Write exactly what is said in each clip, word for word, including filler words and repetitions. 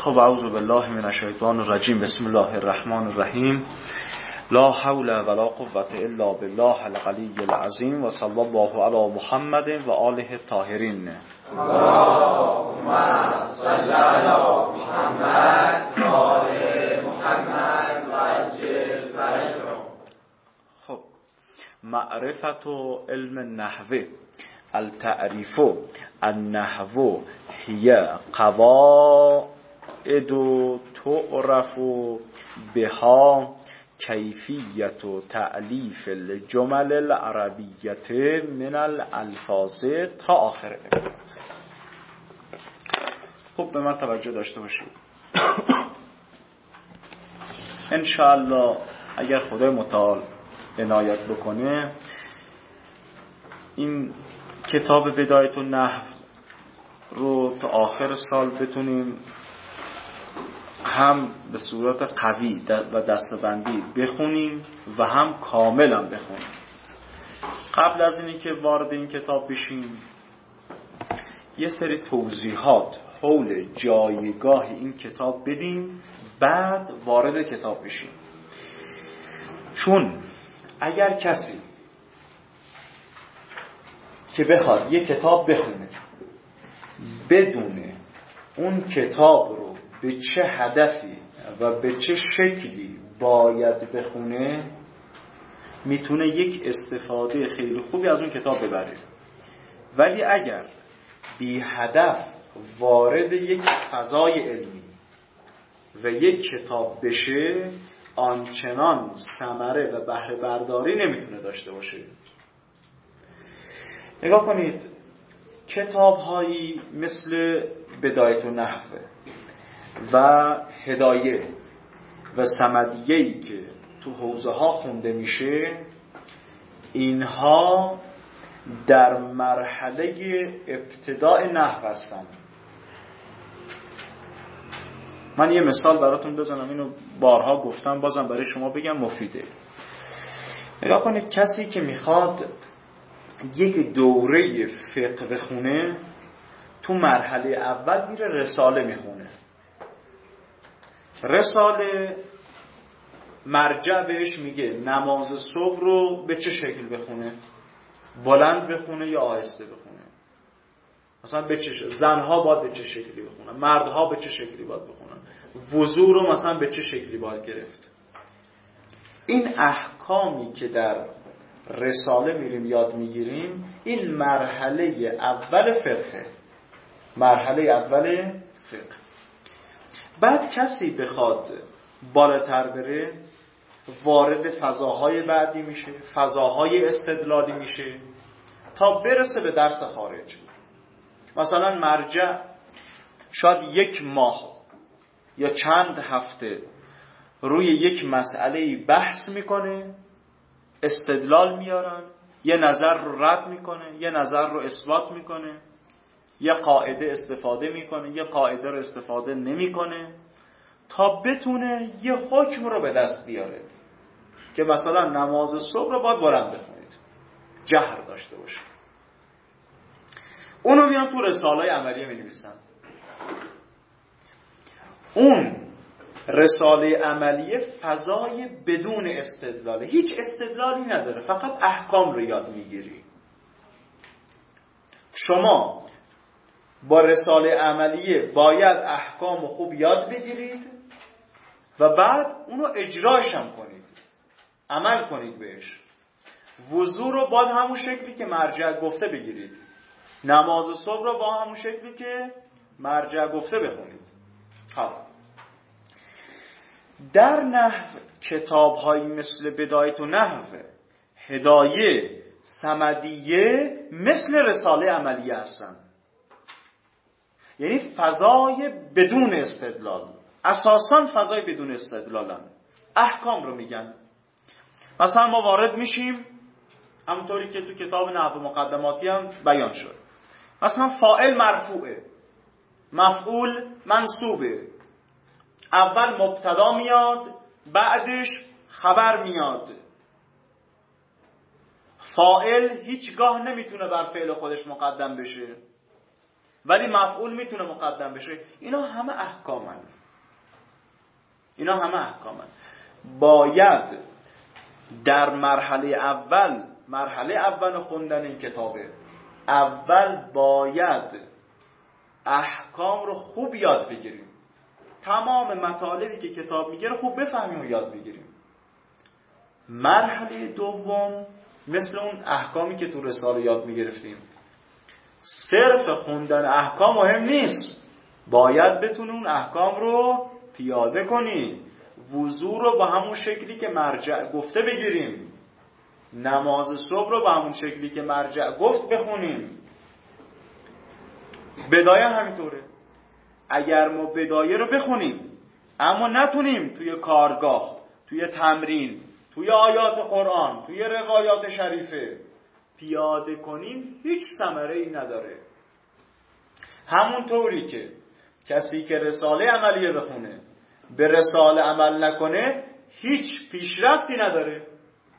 خب اعوذ بالله من الشیطان الرجیم. بسم الله الرحمن الرحیم. لا حول ولا قوة الا بالله العلی العظیم و صلی الله علی محمد و آله الطاهرین. اللهم صل علی محمد و آل محمد و عجل فرجهم. خب معرفت و علم النحو. التعریف النحو هی قواعد تعرف بها کیفیت و تألیف الجمل العربیت من الالفاظ تا آخر. خب به من توجه داشته باشید. انشاءالله اگر خدای متعال عنایت بکنه این کتاب بدایت النحو رو تا آخر سال بتونیم هم به صورت قوی و دسته‌بندی بخونیم و هم کاملا بخونیم. قبل از اینی که وارد این کتاب بشیم یه سری توضیحات حول جایگاه این کتاب بدیم، بعد وارد کتاب بشیم. چون اگر کسی که بخواد یه کتاب بخونه بدونه اون کتاب رو به چه هدفی و به چه شکلی باید بخونه، میتونه یک استفاده خیلی خوبی از اون کتاب ببره. ولی اگر بی هدف وارد یک فضای علمی و یک کتاب بشه، آنچنان ثمره و بهره برداری نمیتونه داشته باشه. نگاه کنید، کتاب هایی مثل بدایت النحو و هدایه و صمدیه‌ای که تو حوزه ها خونده میشه، اینها در مرحله ابتداء نحو هستند. من یه مثال براتون بزنم، اینو بارها گفتم، بازم برای شما بگم مفیده. نگاه کنید، کسی که میخواد یک دوره فقه بخونه تو مرحله اول میره رساله میخونه. رساله مرجع بهش میگه نماز صبح رو به چه شکل بخونه، بلند بخونه یا آهسته بخونه، مثلا به چه شکل، زنها باید به چه شکلی بخونن، مردها به چه شکلی باید بخونن، وضو رو مثلا به چه شکلی باید گرفت. این احکامی که در رساله میریم یاد میگیریم، این مرحله اول فقه، مرحله اول فقه. بعد کسی بخواد بالاتر بره، وارد فضاهای بعدی میشه، فضاهای استدلالی میشه تا برسه به درس خارج. مثلا مرجع شاید یک ماه یا چند هفته روی یک مسئله بحث میکنه، استدلال میارن، یه نظر رو رد میکنه، یه نظر رو اثبات میکنه، یه قاعده استفاده میکنه، یه قاعده رو استفاده نمیکنه، تا بتونه یه حکم رو به دست بیاره که مثلا نماز صبح رو باید بلند بخونید، جهر داشته باشه. اونو میان تو رساله عملیه مینویسن. اون رساله عملیه فضای بدون استدلاله، هیچ استدلالی نداره، فقط احکام رو یاد میگیری. شما با رساله عملیه باید احکام رو خوب یاد بگیرید و بعد اونو اجراش هم کنید، عمل کنید بهش. وضو رو با همون شکلی که مرجع گفته بگیرید، نماز صبح رو با همون شکلی که مرجع گفته بخونید. حالا در نحو کتاب هایی مثل بدایت النحو، هدایه، صمدیه مثل رساله عملیه هستن. یعنی فضای بدون استدلال، اساساً فضای بدون استدلالن، احکام رو میگن. مثلا ما وارد میشیم همونطوری که تو کتاب نحو مقدماتی هم بیان شد، مثلا فاعل مرفوعه، مفعول منصوبه، اول مبتدا میاد بعدش خبر میاد. فاعل هیچگاه نمیتونه بر فعل خودش مقدم بشه. ولی مفعول میتونه مقدم بشه. اینا همه احکامن. اینا همه احکامن. باید در مرحله اول، مرحله اول خوندن این کتابه، اول باید احکام رو خوب یاد بگیریم. تمام مطالبی که کتاب میگه رو خوب بفهمیم و یاد بگیریم. مرحله دوم مثل اون احکامی که تو رساله یاد میگرفتیم، صرف خوندن احکام مهم نیست، باید بتونی اون احکام رو پیاده کنی. وضو رو با همون شکلی که مرجع گفته بگیریم، نماز صبح رو با همون شکلی که مرجع گفت بخونیم. بدایه همینطوره. اگر ما بدایه رو بخونیم اما نتونیم توی کارگاه، توی تمرین، توی آیات قرآن، توی روایات شریفه پیاده کنیم، هیچ ثمره‌ای نداره. همونطوری که کسی که رساله عملیه بخونه به رساله عمل نکنه هیچ پیشرفتی نداره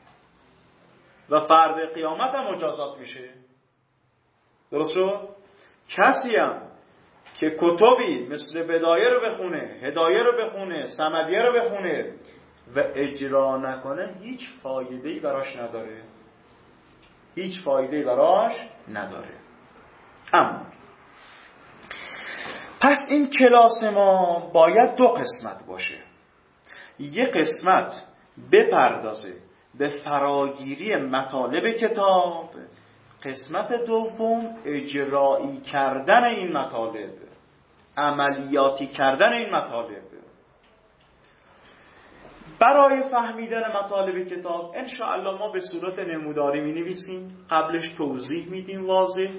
و فرد قیامت هم مجازات میشه. درست شد؟ کسی هم که کتبی مثل بدایه رو بخونه، هدایه رو بخونه، صمدیه رو بخونه و اجرا نکنه هیچ فایده‌ای براش نداره. هیچ فایده‌ای براش نداره. اما پس این کلاس ما باید دو قسمت باشه. یک قسمت بپردازه به فراگیری مطالب کتاب، قسمت دوم اجرایی کردن این مطالب، عملیاتی کردن این مطالب. برای فهمیدن مطالب کتاب انشاءالله ما به صورت نموداری می نویسیم، قبلش توضیح میدیم واضح،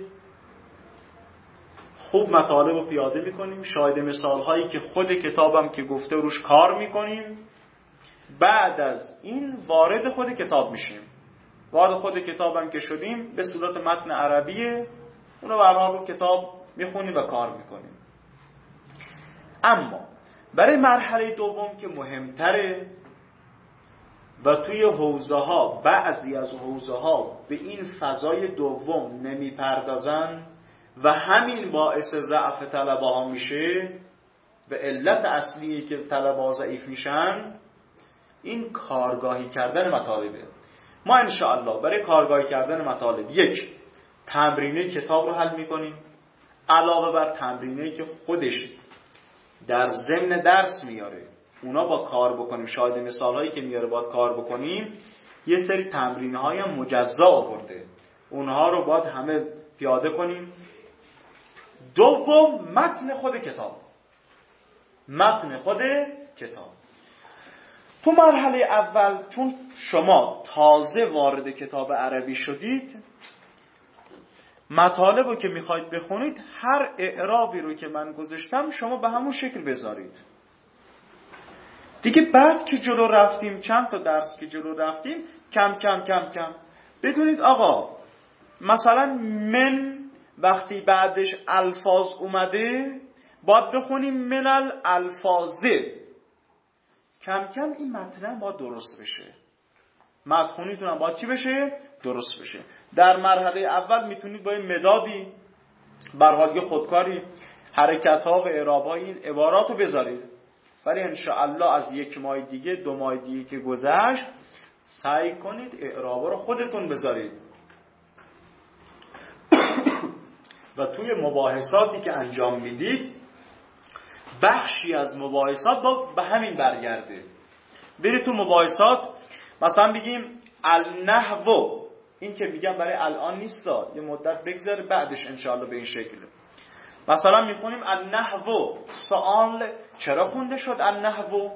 خوب مطالب رو پیاده میکنیم، شاهد مثال هایی که خود کتابم که گفته روش کار میکنیم. بعد از این وارد خود کتاب میشیم. وارد خود کتابم که شدیم به صورت متن عربیه، اونو برها رو کتاب میخونیم و کار میکنیم. اما برای مرحله دوم که مهمتره و توی حوزه ها، بعضی از حوزه ها به این فضای دوم نمیپردازن و همین باعث ضعف طلبه ها میشه و علت اصلی که طلبه ها ضعیف میشن، این کارگاهی کردن مطالبه. ما انشاءالله برای کارگاهی کردن مطالب یک تمرینه کتاب رو حل میکنیم، علاوه بر تمرینه که خودش در ضمن درس میاره اونا با کار بکنیم، شاهد مثال هایی که میاره باید کار بکنیم. یه سری تمرینه های مجزا آورده، اونها رو باید همه پیاده کنیم. دوم متن خود کتاب، متن خود کتاب. تو مرحله اول چون شما تازه وارد کتاب عربی شدید، مطالب رو که میخواید بخونید هر اعرابی رو که من گذاشتم شما به همون شکل بذارید. دیگه بعد که جلو رفتیم، چند تا درس که جلو رفتیم، کم کم کم کم بدونید آقا مثلا من وقتی بعدش الفاظ اومده باید بخونیم من الالفاظه. کم کم این متن باید درست بشه، متخونیتون هم باید چی بشه؟ درست بشه. در مرحله اول میتونید با این مدادی برحالی خودکاری حرکت ها و اعراب های این عبارات رو بذارید، ولی انشاءالله از یک ماه دیگه دو ماه دیگه که گذشت سعی کنید اعراب رو خودتون بذارید و توی مباحثاتی که انجام میدید بخشی از مباحثات با به همین برگرده. برید تو مباحثات مثلا بگیم النحو، این که میگم برای الان نیست، یه مدت بگذره بعدش انشاءالله به این شکل. مثلا میخونیم النحو، سوال چرا خونده شد النحو؟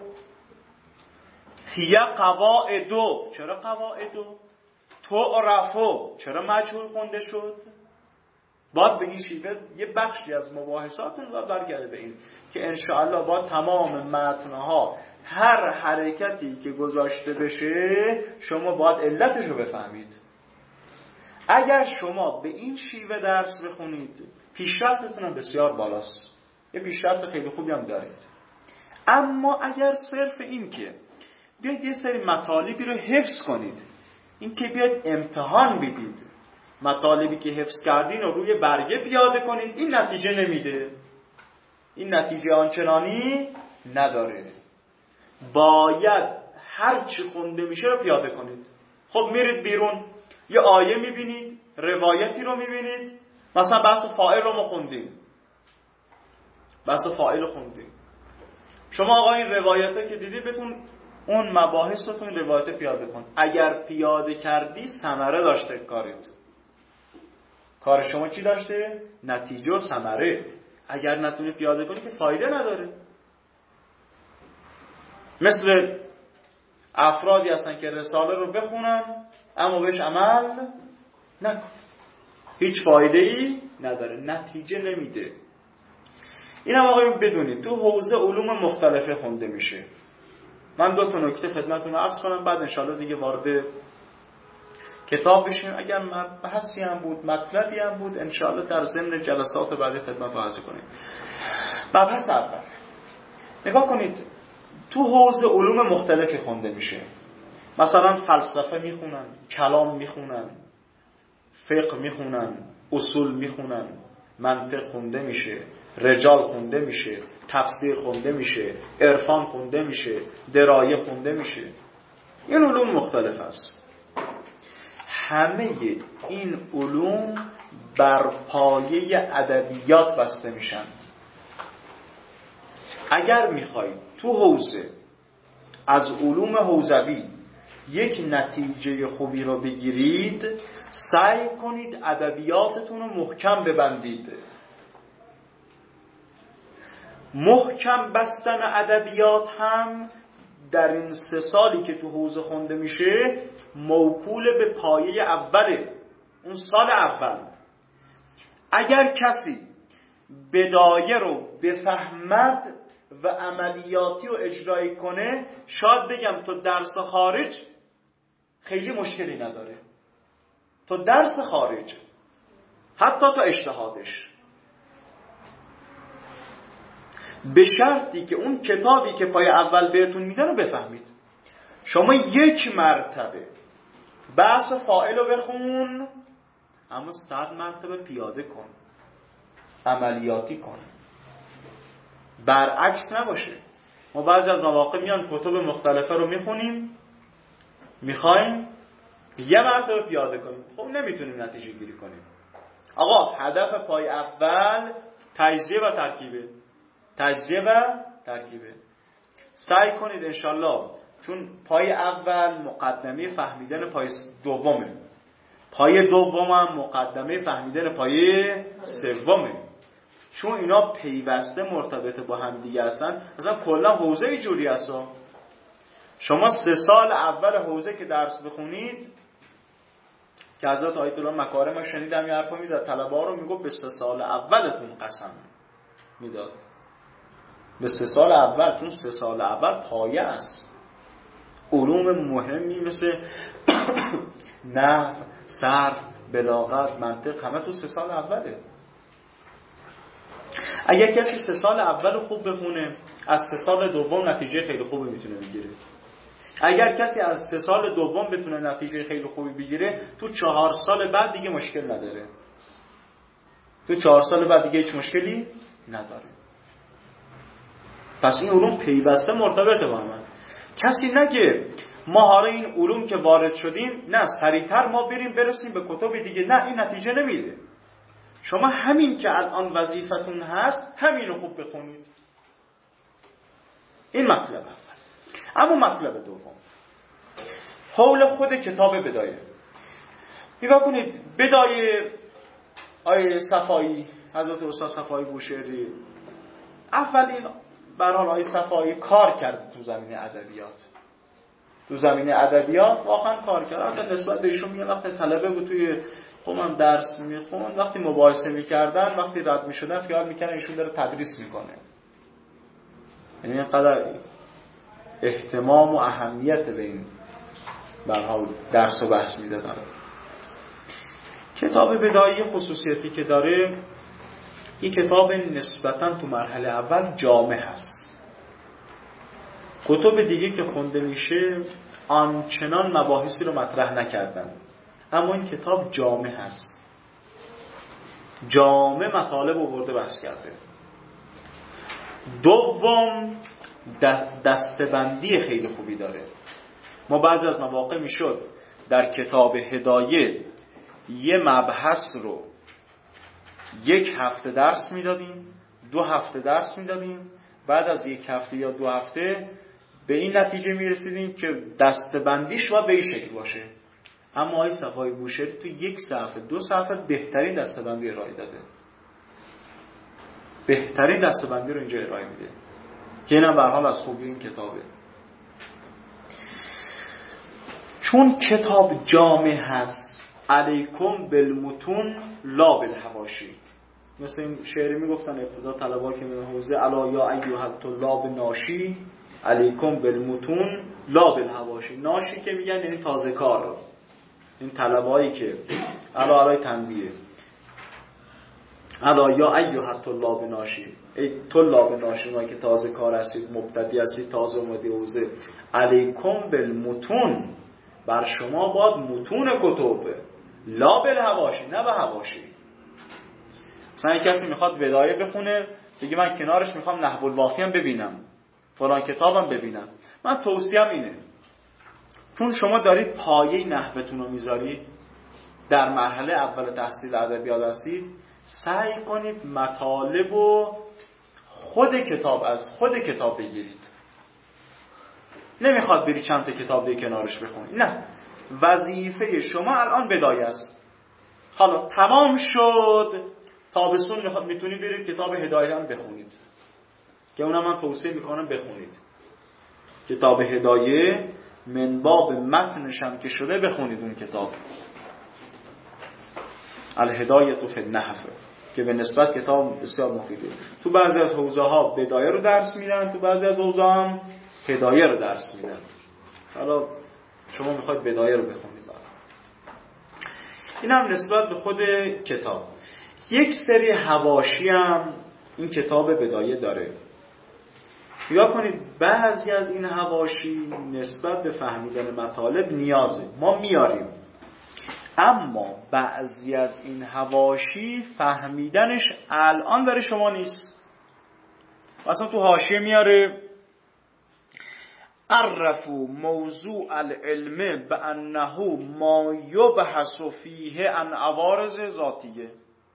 هی قواعدو، چرا قواعدو؟ تعرفو، چرا مجهول خونده شد؟ باید به این شیوه یه بخشی از مباحثاتون باید برگرده به این که انشاءالله با تمام متنها هر حرکتی که گذاشته بشه شما باید علتش رو بفهمید. اگر شما به این شیوه درس بخونید پیشرفتتون هم بسیار بالاست، یه پیشرفت خیلی خوبی هم دارید. اما اگر صرف این که بیاید یه سری مطالبی رو حفظ کنید، این که بیاید امتحان بدید مطالبی که حفظ کردین رو روی برگه پیاده کنید، این نتیجه نمیده، این نتیجه آنچنانی نداره. باید هر چی خونده میشه رو پیاده کنید. خب میرید بیرون یه آیه میبینید، روایتی رو میبینید، مثلا بحث فاعل رو ما خوندیم، بحث فاعل رو خوندیم، شما آقا این روایته که دیدی بتون اون مباحث رو تو این روایت پیاده کن. اگر پیاده کردی ثمره داشته کارت، کار شما چی داشته؟ نتیجه و ثمره. اگر نتونی پیاده کنی که فایده نداره. مثل افرادی هستن که رساله رو بخونن اما بهش عمل نکن، هیچ فایده ای نداره، نتیجه نمیده. این هم آقایون بدونید تو حوزه علوم مختلفه خونده میشه. من دو تا نکته خدمتتون عرض کنم، بعد انشالله دیگه وارد کتاب بشیم. اگر بحثی هم بود، مطلبی هم بود، انشالله در ضمن جلسات بعدی خدمتتون عرض کنیم. مبحث اول نگاه کنید، تو حوزه علوم مختلفی خونده میشه. مثلا فلسفه میخونن، کلام میخونن، فقه میخونن، اصول میخونن، منطق خونده میشه، رجال خونده میشه، تفسیر خونده میشه، عرفان خونده میشه، درایه خونده میشه. این علوم مختلف است. همه این علوم بر پایه ادبیات بسته میشن. اگر میخواید تو حوزه از علوم حوزوی یک نتیجه خوبی رو بگیرید، سعی کنید ادبیاتتون رو محکم ببندید. محکم بستن ادبیات هم در این سه سالی که تو حوزه خونده میشه موکول به پایه اوله، اون سال اول. اگر کسی بدایه رو بفهمد و عملیاتی رو اجرایی کنه، شاید بگم تو درس خارج خیلی مشکلی نداره، تو درس خارج حتی تا اجتهادش، به شرطی که اون کتابی که پای اول بهتون میدن رو بفهمید. شما یک مرتبه بحث فاعل رو بخون، اما صد مرتبه پیاده کن، عملیاتی کن. برعکس نباشه. ما بعضی از مواقع میان کتب مختلفه رو میخونیم، میخوایم یه مرتبه پیاده کنیم، خب نمیتونیم نتیجه گیری کنیم. آقا هدف پای اول تجزیه و ترکیبه، تجزیه و ترکیبه. سعی کنید انشالله، چون پای اول مقدمه فهمیدن پای دومه، پای دوم هم مقدمه فهمیدن پای سومه، چون اینا پیوسته مرتبط با هم دیگه هستن. مثلا کلا حوزه ای جوری هستن. شما سه سال اول حوزه که درس بخونید، که حضرت آیت الله مکارم شنیدم یه حرفا میزد، طلبه ها رو میگفت به سه سال اولتون قسم میداد، به سه سال اول، چون سه سال اول پایه است. علوم مهمی مثل نحو، صرف، بلاغت، منطق همه تو سه سال اوله. اگر کسی سه سال اول خوب بخونه، از سه سال دوم نتیجه خیلی خوبی میتونه بگیره. اگر کسی از سه سال دوم بتونه نتیجه خیلی خوبی بگیره، تو چهار سال بعد دیگه مشکل نداره. تو چهار سال بعد دیگه هیچ مشکلی نداره. پس این علوم پیوسته مرتبطه با هم. کسی نگه ما حالا این علوم که وارد شدیم، نه سریعتر ما بریم برسیم به کتب دیگه، نه، این نتیجه نمیده. شما همین که الان وظیفتون هست همین رو خوب بخونید. این مطلب اول. اما مطلب دوم، حول خود کتاب بدایه. نگاه کنید، بدایه آیه صفایی، حضرت استاد صفایی بوشهری، اولین به هر حال آیه صفایی کار کرد تو زمینه ادبیات. تو زمینه ادبیات واقعا کار کرد. البته نسبت به ایشون میگن وقتی طلبه بود توی خودم درس میخوند، وقتی مباحثه میکردن، وقتی رد میشدن خیال میکنن ایشون داره تدریس میکنه. یعنی اینقدر اهتمام و اهمیت به این به هر حال درس و بحث میدادن. کتاب بدایه خصوصیتی که داره، این کتاب نسبتاً تو مرحله اول جامع هست. کتب دیگه که خونده میشه آنچنان مباحثی رو مطرح نکردن. اما این کتاب جامع هست، جامع مطالب آورده بحث کرده. دوم دستبندی خیلی خوبی داره. ما بعضی از مواقع میشد در کتاب هدایه یه مبحث رو یک هفته درس میدادیم، دو هفته درس میدادیم، بعد از یک هفته یا دو هفته به این نتیجه میرسیدیم که دستبندیش باید به این شکل باشه. اما آقای صفای بوشهری تو یک صفحه دو صفحه بهترین دستبندی ارائه داده، بهترین دستبندی رو اینجا ارائه میده که اینم به هر حال از خوبی این کتابه. چون کتاب جامع هست، علیکم بالمتون لا بالحواشی. مثل این شعری میگفتن ابتدا طلبا که من حوزه الا یا ایها الطلاب ناشی علیکم بالمتون لا بالحواشی. ناشی که میگن یعنی تازه کار، این طلبایی که الا علای تنبیه الا یا ایها الطلاب ناشی، ای طلاب ناشی ما که تازه کار هستید، مبتدی هستید، تازه اومدی حوزه، علیکم بالمتون، بر شما باید متون کتب، لا بالحواشی، نه به حواشی. مثلا کسی میخواد ودایه بخونه بگه من کنارش میخوام نحو الواقی هم ببینم، فلان کتابم ببینم. من توصیهم اینه، چون شما دارید پایه نحوتون رو میذارید، در مرحله اول تحصیل ادبیات هستید، سعی کنید مطالب و خود کتاب از خود کتاب بگیرید. نمیخواد بری چند تا کتاب دیگه کنارش بخونید، نه، وظیفه شما الان بدایه است. حالا تمام شد، تابستون میخواد میتونید برید کتاب هدایه هم بخونید که اونم من توصیه میکنم بخونید. کتاب هدایه من باب متنش هم که شده بخونید اون کتاب الهدایه فی النحو که به نسبت کتاب بسیار مفیده. تو بعضی از حوزه ها بدایه رو درس میدن، تو بعضی از حوزه هم هدایه رو درس میدن. حالا شما میخواید بدایه رو بخونید. این هم نسبت به خود کتاب. یک سری حواشی هم این کتاب بدایه داره. یا کنید بعضی از این حواشی نسبت به فهمیدن مطالب نیازه، ما میاریم، اما بعضی از این حواشی فهمیدنش الان برای شما نیست. مثلا تو حاشیه میاره عرفوا موضوع العلم بانه ما یبحث فیه عن عوارض ذاتیه.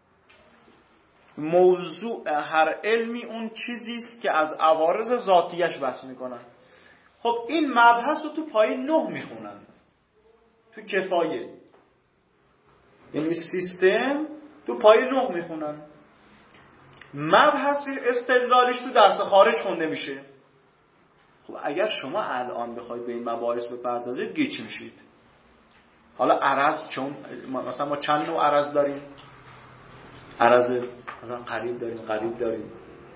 موضوع هر علمی اون چیزی است که از عوارض ذاتیش بحث میکنن. خب این مبحث رو تو پایه نه میخونن، تو کفایه، یعنی سیستم تو پایه نه میخونن. مبحث استدلالش تو درس خارج خونده میشه. خب اگر شما الان بخواید به این مباحث بپردازید گیج میشید. حالا عرض، چون مثلا ما چند نوع عرض داریم؟ عرض مثلا قریب داریم، غریب داریم.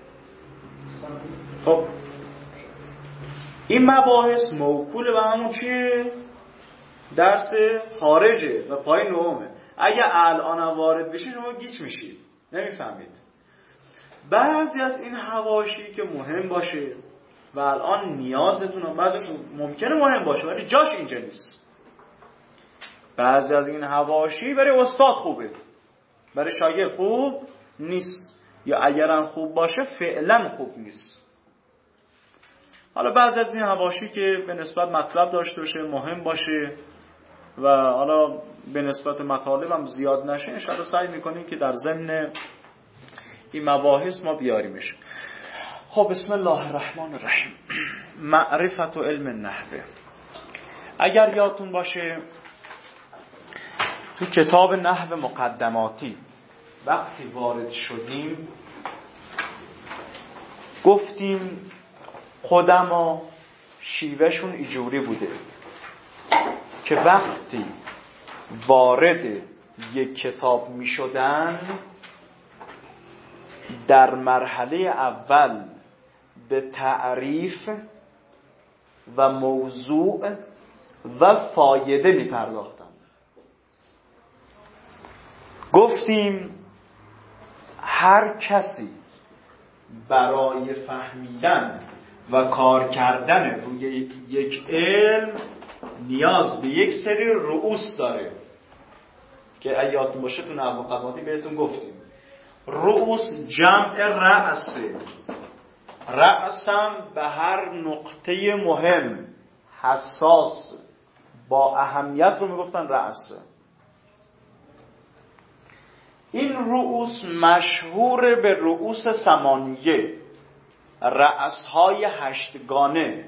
خب این مباحث موکول به همون چیه؟ درس خارجه و پای نهمه. اگه الان وارد بشید شما گیج میشید، نمیفهمید. بعضی از این حواشی که مهم باشه و الان نیازتون هم بعضیشون ممکنه مهم باشه ولی جاش اینجا نیست. بعضی از این حواشی برای استاد خوبه، برای شاگرد خوب نیست، یا اگرم خوب باشه فعلا خوب نیست. حالا بعضی از این حواشی که به نسبت مطلب داشته باشه، مهم باشه و حالا به نسبت مطالب هم زیاد نشه، انشاءالله سعی میکنیم که در ضمن این مباحث ما بیاریمش. خب بسم الله الرحمن الرحیم. معرفت و علم النحو. اگر یادتون باشه تو کتاب نحو مقدماتی وقتی وارد شدیم گفتیم خودما شیوهشون اینجوری بوده که وقتی وارد یک کتاب می شدن در مرحله اول به تعریف و موضوع و فایده می پرداختن. گفتیم هر کسی برای فهمیدن و کار کردن روی یک علم نیاز به یک سری رؤوس داره. که اگه یادتون باشه تو نحو مقدماتی بهتون گفتیم. رؤوس جمع رأسه. رأسم به هر نقطه مهم، حساس، با اهمیت رو میگفتن رأسه. این رؤوس مشهور به رؤوس ثمانیه، رأسهای هشتگانه.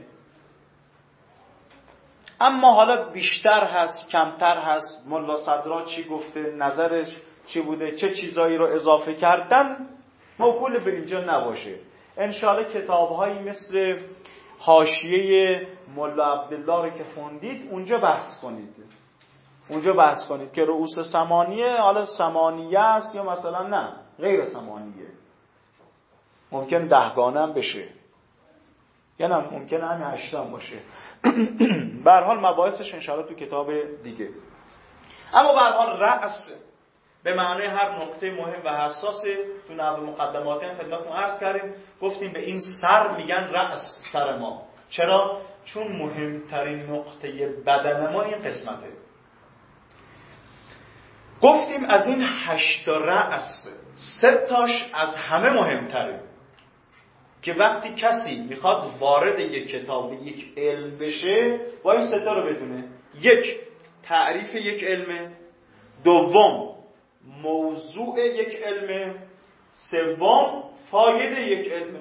اما حالا بیشتر هست، کمتر هست، ملا صدرا چی گفته، نظرش چی بوده، چه چیزایی رو اضافه کردن، موکول به اینجا نباشه. انشاءالله کتابهایی مثل حاشیه ملا عبدالله رو که خوندید اونجا بحث کنید. اونجا بحث کنید که رؤوس ثمانیه حالا ثمانیه است یا مثلا نه غیر ثمانیه. ممکن دهگانه هم بشه یا نه ممکن همین هشت هم باشه. به هر حال مباحثش انشاءالله تو کتاب دیگه. اما به هر حال رأس به معنای هر نقطه مهم و حساس تو نحو مقدماتی هم خدمتتون عرض کردیم. گفتیم به این سر میگن رأس، سر ما. چرا؟ چون مهمترین نقطه بدن ما این قسمته. گفتیم از این هشت رأس سه تاش از همه مهمتره، که وقتی کسی میخواد وارد یک کتاب یک علم بشه با این سه تا رو بدونه. یک، تعریف یک علمه. دوم، موضوع یک علمه. سوم، فایده یک علمه.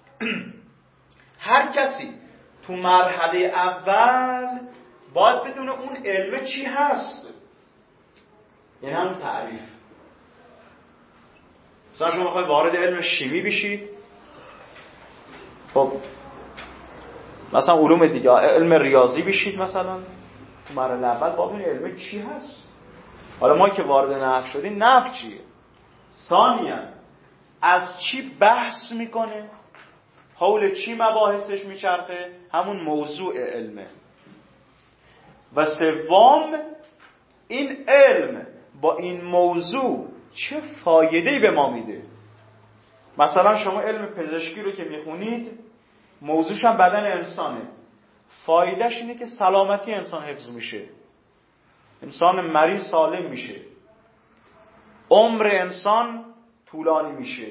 هر کسی تو مرحله اول باید بدونه اون علمه چی هست، یعنی همون تعریف. مثلا شما میخواید وارد علم شیمی بشید، خب مثلا علوم دیگه، علم ریاضی بشید مثلا، تو مرحله اول باید اون علم چی هست. حالا ما که وارد نحو شدیم، نحو چیه؟ ثانیاً از چی بحث میکنه، حول چی مباحثش میچرخه، همون موضوع علمه. و سوم، این علم با این موضوع چه فایده‌ای به ما میده. مثلا شما علم پزشکی رو که میخونید، موضوعش هم بدن انسانه. فایدهش اینه که سلامتی انسان حفظ میشه، انسان مریض سالم میشه، عمر انسان طولانی میشه،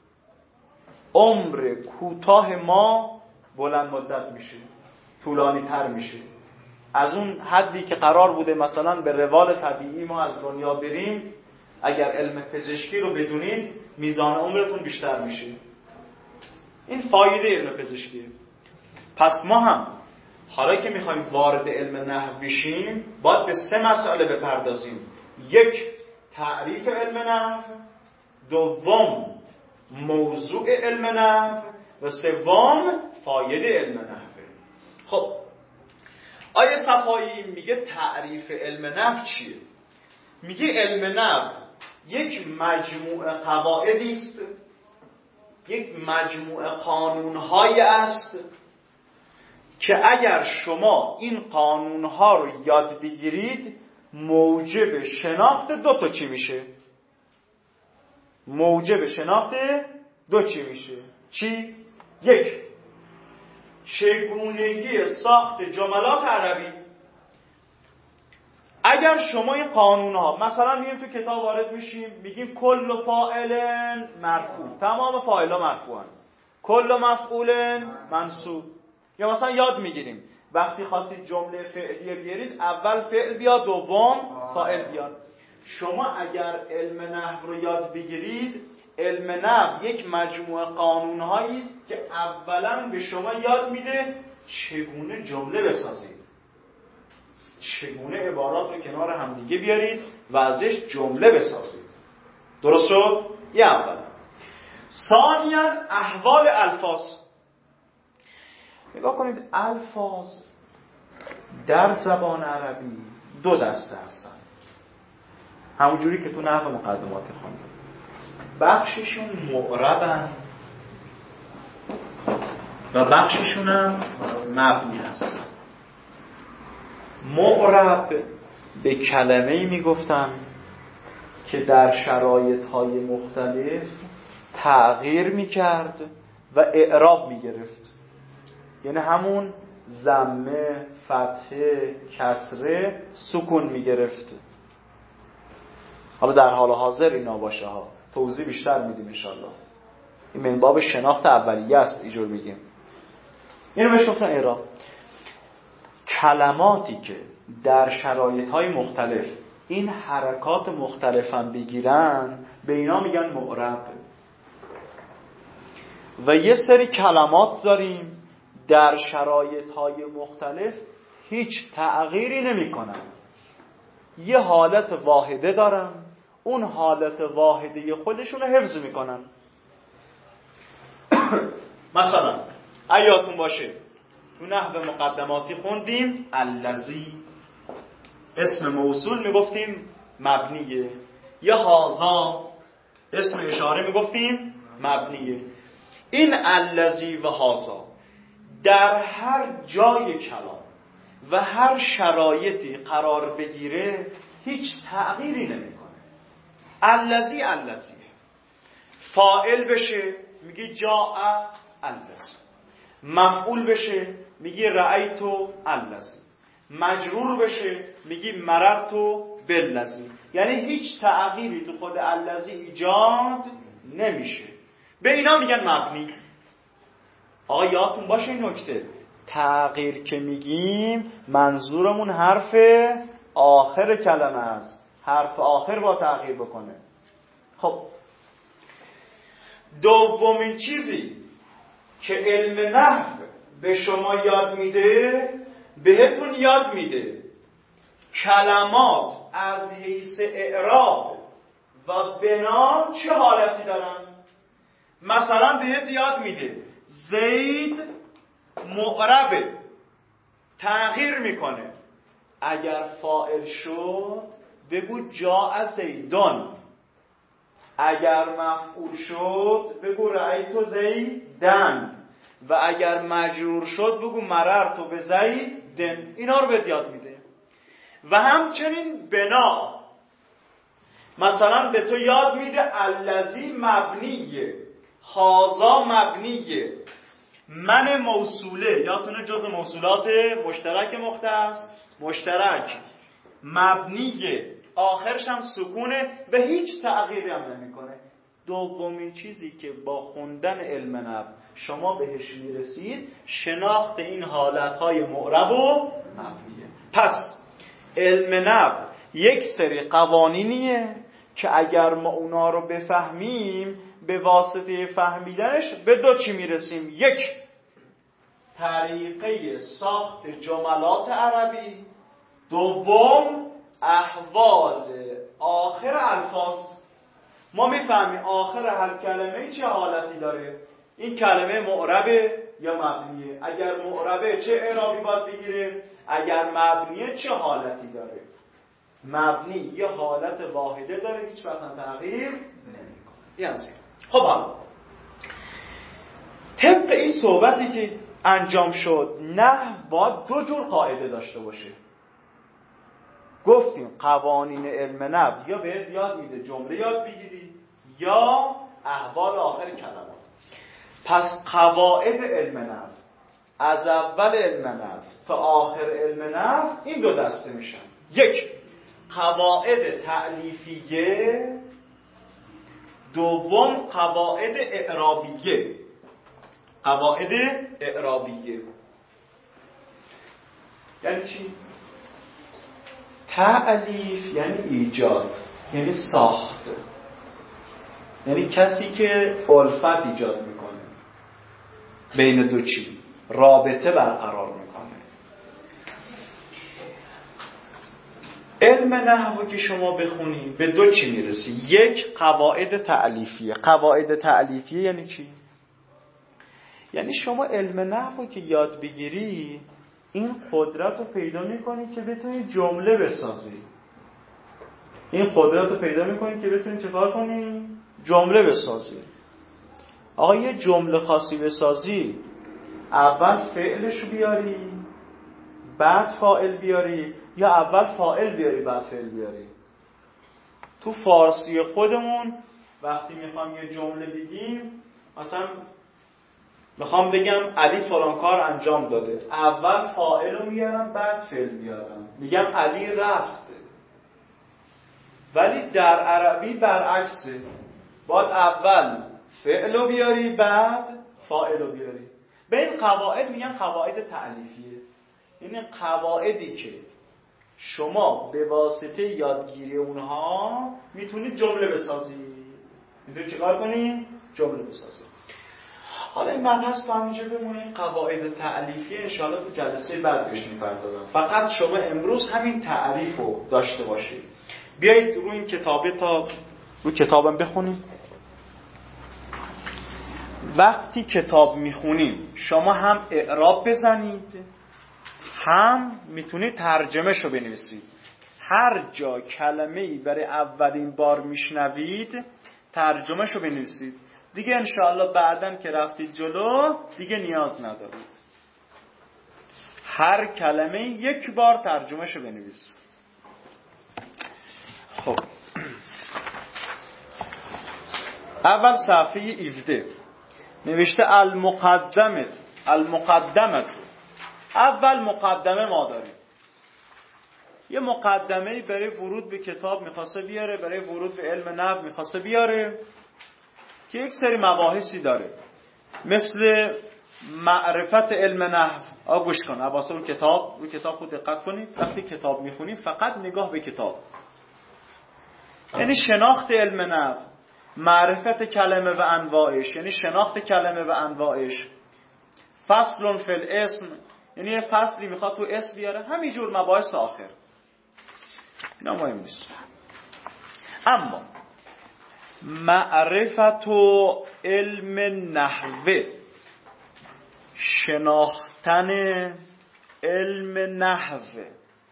عمر کوتاه ما بلند مدت میشه، طولانی تر میشه. از اون حدی که قرار بوده مثلا به روال طبیعی ما از دنیا بریم، اگر علم پزشکی رو بدونید میزان عمرتون بیشتر میشه. این فایده علم پزشکیه. پس ما هم حالا که میخوایم وارد علم نحو بشیم باید به سه مسئله بپردازیم. یک، تعریف علم نحو. دوم، موضوع علم نحو. و سوم، فایده علم نحو. خب آیه صفایی میگه تعریف علم نحو چیه؟ میگه علم نحو یک مجموعه قواعدی است، یک مجموعه قانون‌هایی است که اگر شما این قانون‌ها رو یاد بگیرید موجب شناخت دو تا چی میشه؟ موجب شناخت دو چی میشه؟ چی؟ یک، چگونگی ساخت جملات عربی. اگر شما این قانون‌ها مثلا میگیم تو کتاب وارد میشیم میگیم کل فاعل مرفوع، تمام فاعلا مرفوعن، کل مفعول منصوب. یا مثلا یاد میگیریم وقتی خواستید جمله فعلیه بیارید اول فعل بیاد دوم فاعل بیاد. شما اگر علم نحو رو یاد بگیرید، علم نحو یک مجموعه قانون‌هایی است که اولا به شما یاد میده چگونه جمله بسازید، چگونه عبارات رو کنار همدیگه بیارید و ازش جمله بسازید. درست شد؟ یه اول. ثانیاً احوال الفاظ. نگاه کنید، الفاظ در زبان عربی دو دسته هستن، همونجوری که تو نحو مقدمات خوندیم. بخششون معربن و بخششون هم مبنی هستن. معرب به کلمه‌ای میگفتن که در شرایط‌های مختلف تغییر میکرد و اعراب میگرفت، یعنی همون ضمه، فتحه، کسره، سکون میگرفت. حالا در حال حاضر اینا باشه ها، توضیح بیشتر میدیم انشالله. این من باب شناخت اولیه است اینجور بگیم. اینو بهش گفتن اعراب. کلماتی که در شرایط‌های مختلف این حرکات مختلفاً بگیرن به اینا میگن معرب. و یه سری کلمات داریم در شرایط‌های مختلف هیچ تغییری نمی‌کنن، یه حالت واحده دارن، اون حالت واحده خودشون رو حفظ میکنن. مثلا ایاتون باشه تو نحو مقدماتی خوندیم الذی اسم موصول میگفتیم مبنیه، یا هذا اسم اشاره میگفتیم مبنیه. این الذی و هذا در هر جای کلام و هر شرایطی قرار بگیره هیچ تغییری نمیکنه. الذی الذی فاعل بشه میگی جاء الذی، مفعول بشه میگی رأیتو الذی، مجرور بشه میگی مررتو بالذی. یعنی هیچ تغییری تو خود الذی ایجاد نمیشه، به اینا میگن مبنی. آقا یادتون باشه این نکته، تغییر که میگیم منظورمون حرف آخر کلمه است، حرف آخر با تغییر بکنه. خب دومین چیزی که علم نحو به شما یاد میده، بهتون یاد میده کلمات از حیث اعراب و بنا چه حالتی دارن. مثلا بهت یاد میده زید معربه، تغییر میکنه، اگر فاعل شد بگو جاء زیدان، اگر مفعول شد بگو رأیت زیدن، و اگر مجرور شد بگو مررت بزیدن. اینا رو بهت یاد میده. و همچنین بنا، مثلا به تو یاد میده الذی مبنیه، هذا مبنیه، من موصوله، یادتونه جز موصولات مشترک مختص مشترک، مبنیه، آخرش هم سکونه و هیچ تغییری هم نمیکنه. دومین چیزی که با خوندن علم نحو شما بهش میرسید شناخت این حالتهای معرب و مبنیه. پس علم نحو یک سری قوانینیه که اگر ما اونا رو بفهمیم به واسطه فهمیدنش به دو چی میرسیم. یک، طریقه ساخت جملات عربی. دوم، احوال آخر الفاظ. ما میفهمیم آخر هر کلمه چه حالتی داره، این کلمه معربه یا مبنیه، اگر معربه چه اعرابی باید بگیره، اگر مبنیه چه حالتی داره. مبنی یه حالت واحده داره، هیچ وقت تغییر نمیکنه. یعنی خب حالا طبق این صحبتی که انجام شد، نحو باید دو جور قاعده داشته باشه. گفتیم قوانین علم نحو یا بهت یاد میده جمله یاد بگیری یا احوال آخر کلمات. پس قواعد علم نحو از اول علم نحو تا آخر علم نحو این دو دسته میشن. یک، قواعد تألیفیه. دوم، قواعد اعرابیه. قواعد اعرابیه یعنی چی؟ تألیف یعنی ایجاد، یعنی ساخت، یعنی کسی که الفت ایجاد میکنه بین دو چیز، رابطه برقرار میکنه. علم نحو که شما بخونی به دو چی میرسی. یک، قواعد تألیفیه. قواعد تألیفیه یعنی چی؟ یعنی شما علم نحو که یاد بگیری این قدرت رو پیدا میکنی که بتونی جمله بسازی. این قدرت رو پیدا میکنی که بتونی چیکار کنی؟ جمله بسازی. آقا یه جمله خاصی بسازی، اول فعلش رو بیاری بعد فاعل بیاری، یا اول فاعل بیاری بعد فعل بیاری؟ تو فارسی خودمون وقتی میخوام یه جمله بگیم، مثلا میخوام بگم علی فلان کار انجام داده، اول فاعل رو میارم بعد فعل میارم، میگم علی رفت. ولی در عربی برعکسه، باید اول فعلو بیاری بعد فاعلو بیاری. به این قواعد میگن قواعد تألیفیه، یعنی قواعدی که شما به واسطه یادگیری اونها میتونید جمله بسازید. میتونید چیکار کنید؟ جمله بسازید. حالا این مبحث تو همینجا بمونه، قواعد تألیفیه انشاءالله تو جلسه بعد بهش میپردازم. فقط شما امروز همین تعریف رو داشته باشید. بیایید رو این کتابه تا رو کتابم بخونیم. وقتی کتاب میخونیم شما هم اعراب بزنید، هم میتونید ترجمه شو بنویسید. هر جا کلمه‌ای برای اولین بار میشنوید ترجمه شو بنویسید. دیگه انشاءالله بعداً که رفتید جلو دیگه نیاز ندارید. هر کلمه یک بار ترجمه شو بنویسید. خب اول صفحه هفده نوشته المقدمه. المقدمه اول مقدمه ما داریم. یه مقدمه برای ورود به کتاب میخواسته بیاره، برای ورود به علم نحو میخواسته بیاره که یک سری مباحثی داره، مثل معرفت علم نحو. آ گوش کن عباسه رو کتاب رو کتاب خود دقت کنید. وقتی کتاب میخونید فقط نگاه به کتاب، یعنی شناخت علم نحو، معرفت کلمه و انواعش، یعنی شناخت کلمه و انواعش. فصل فی الاسم، یعنی یه فصلی میخواد تو اسم بیاره، همینجور مباحث آخر. اینا مهم نیست. اما معرفت و علم نحوه، شناختن علم نحوه،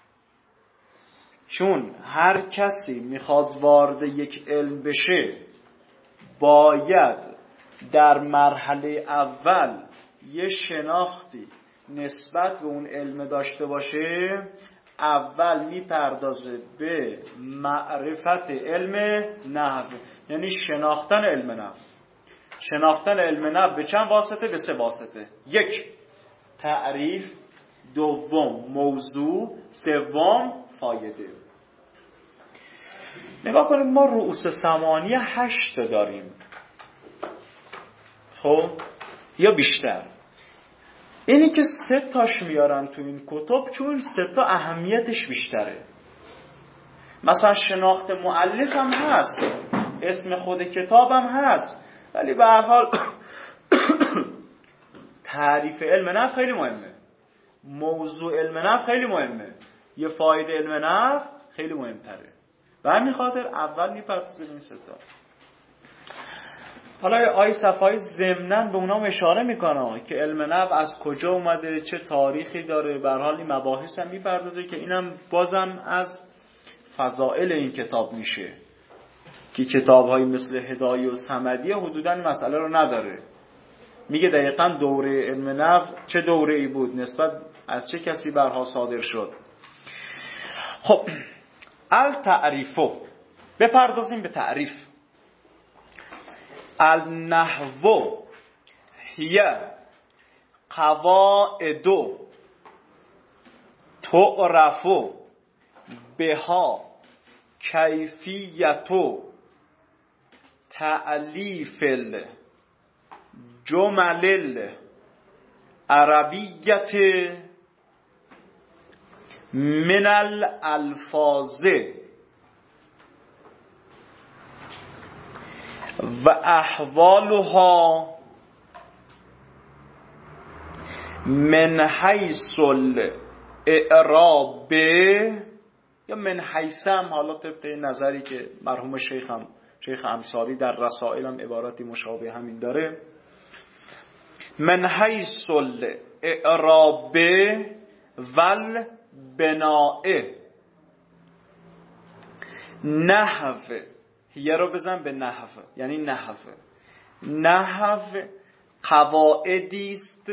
چون هر کسی میخواد وارد یک علم بشه باید در مرحله اول یه شناختی نسبت به اون علم داشته باشه. اول میپردازه به معرفت علم نحو، یعنی شناختن علم نحو. شناختن علم نحو به چند واسطه؟ به سه واسطه. یک، تعریف. دوم، موضوع. سوم، فایده. نگاه کنید ما رؤوس ثمانیه هشت داریم، خب یا بیشتر. اینی که سه تاش میارن تو این کتب چون سه تا اهمیتش بیشتره. مثلا شناخت مؤلف هم هست، اسم خود کتاب هم هست، ولی به هر حال تعریف علم نحو خیلی مهمه، موضوع علم نحو خیلی مهمه، یه فایده علم نحو خیلی مهمتره. و همین خاطر اول میپردازیم این سه تا. حالا آی صفایی ضمناً به اونام اشاره میکنه که علم نحو از کجا اومده، چه تاریخی داره، به هر حال این مباحث هم میپردازه که اینم بازم از فضائل این کتاب میشه که کتاب‌های مثل هدایه و صمدیه حدوداً این مسئله رو نداره. میگه دقیقاً دوره علم نحو چه دوره‌ای بود، نسبت از چه کسی برها صادر شد. خب التعریفو، بپردازیم به تعریف. النحو هی قواعد تعرف بها کیفیت تألیف الجمل العربیت من الالفاظ و احوالها من حیث الاعراب یا من حیث هم، حالا طبق نظری که مرحوم شیخ هم شیخ امصاری در رسائل هم عبارتی مشابه همین داره، من حیث الاعراب ول بناء. نحو یه رو بزن به نحو، یعنی نحو نحو قواعدی است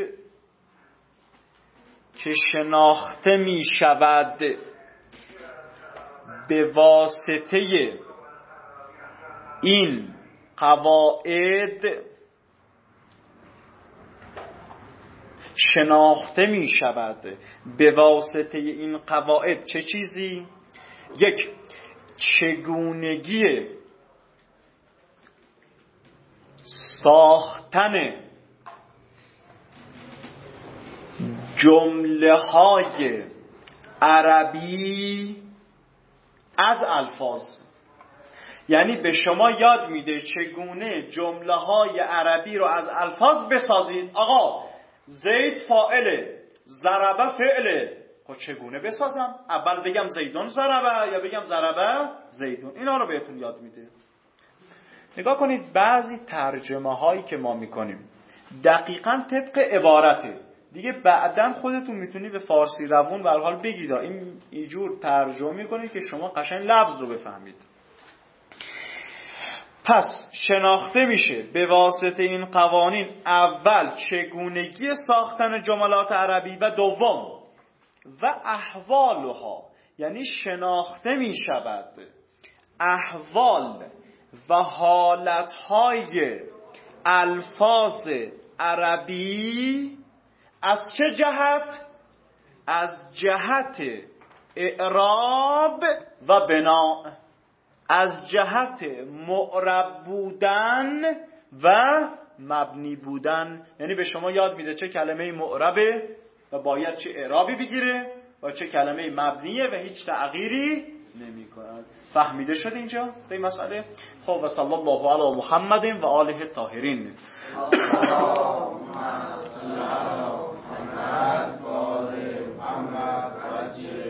که شناخته می شود به واسطه این قواعد، شناخته می شود به واسطه این قواعد چه چیزی؟ یک، چگونگی ساختن جمله های عربی از الفاظ. یعنی به شما یاد میده چگونه جمله های عربی رو از الفاظ بسازید. آقا زید فاعله، ضربه فعله، خب چگونه بسازم؟ اول بگم زیدون ضربه یا بگم ضربه زیدون؟ اینا رو بهتون یاد میده. نگاه کنید بعضی ترجمه هایی که ما میکنیم دقیقاً طبق عبارته دیگه، بعداً خودتون میتونی به فارسی روون به هر حال بگید این اینجور ترجمه میکنید که شما قشنگ لفظ رو بفهمید. پس شناخته میشه به واسطه این قوانین اول چگونگی ساختن جملات عربی و دوم و احوالها، یعنی شناخته میشود احوال و حالتهای الفاظ عربی. از چه جهت؟ از جهت اعراب و بنا، از جهت معرب بودن و مبنی بودن. یعنی به شما یاد میده چه کلمه معربه و باید چه اعرابی بگیره و چه کلمه مبنیه و هیچ تغییری نمی کند. فهمیده شد اینجا به این مسئله؟ خب و صلی الله علی محمد و آله الطاهرین.